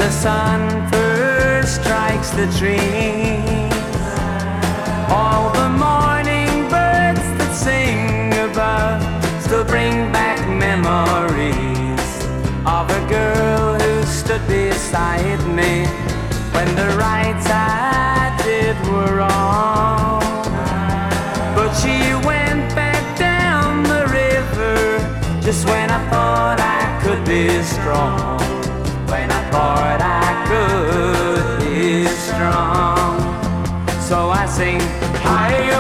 the sun first strikes the trees, all the morning birds that sing above still bring back memories of a girl who stood beside me when the rights I did were wrong. But she went back down the river just when I thought I could be strong. When I thought I could be strong. So I sing, hi-yo,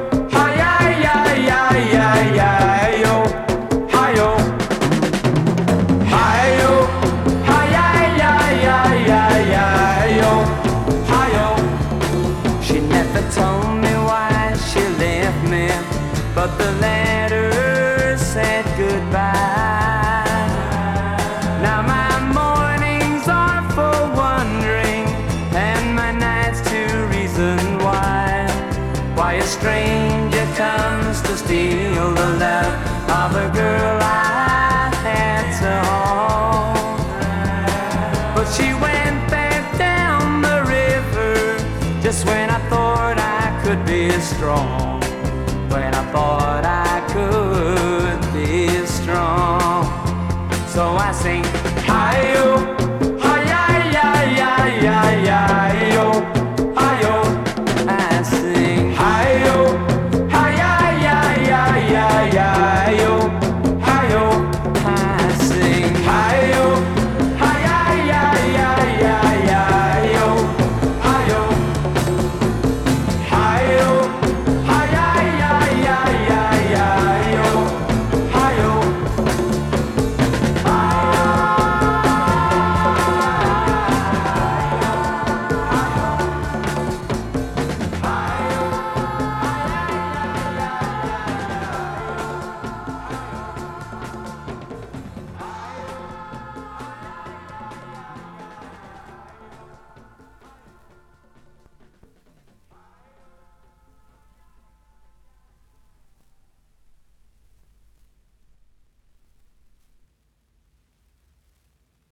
hi-yi-yi-yi-yi-yi-yo, hi-yo, hi-yo, hi-yi-yi-yi-yi-yi-yo, hi-yo. She never told me why she left me, but the letter said goodbye. Now my mornings are for wondering, and my nights to reason why a stranger comes to steal the love of a girl I had so hold. But she went back down the river just when I thought I could be strong. When I thought I could be strong. So I sing,